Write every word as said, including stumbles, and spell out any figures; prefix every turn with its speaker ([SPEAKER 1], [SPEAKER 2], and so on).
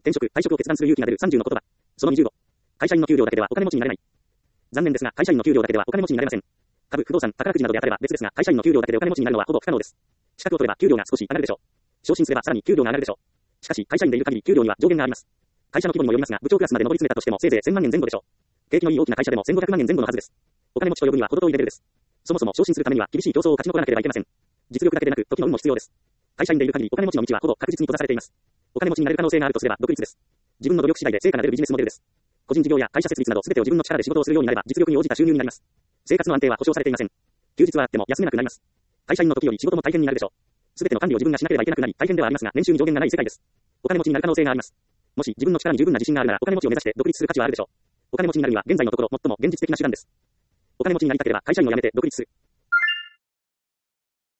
[SPEAKER 1] 転職、退職を決断する勇気が出るさんじゅうの言葉。そのにじゅうご。会社員の給料だけではお金持ちになれない。残念ですが、会社員の給料だけではお金持ちになれません。株、不動産、宝くじなどで当たれば別ですが、会社員の給料だけでお金持ちになるのはほぼ不可能です。資格を取れば給料が少し上がるでしょう。昇進すればさらに給料が上がるでしょう。しかし、会社員でいる限り給料には上限があります。会社の規模にもよりますが、部長クラスまで上り詰めたとしてもせいぜいせんまんえん前後でしょう。景気のいい大きな会社でもせんごひゃくまんえん前後のはずです。お金持ちと呼ぶには程遠いレベルです。そもそも昇進するためには厳しい競争を勝ち残らなければいけません。実力だけでなく、時の運も必要です。会社員でいる限りお金持ちの道はほぼ確実に閉ざされています。お金持ちになれる可能性があるとすれば独立です。自分の努力次第で成果が出るビジネスモデルです。個人事業や会社設立など全てを自分の力で仕事をするようになれば実力に応じた収入になります。生活の安定は保証されていません。休日はあっても休めなくなります。会社員の時より仕事も大変になるでしょう。全ての管理を自分がしなければいけなくなり大変ではありますが、年収に上限がない世界です。お金持ちになる可能性があります。もし自分の力に十分な自信があるならお金持ちを目指して独立する価値はあるでしょう。お金持ちになるには現在のところ最も現実的な手段です。お金持ちになりたければ会社員を辞めて独立する。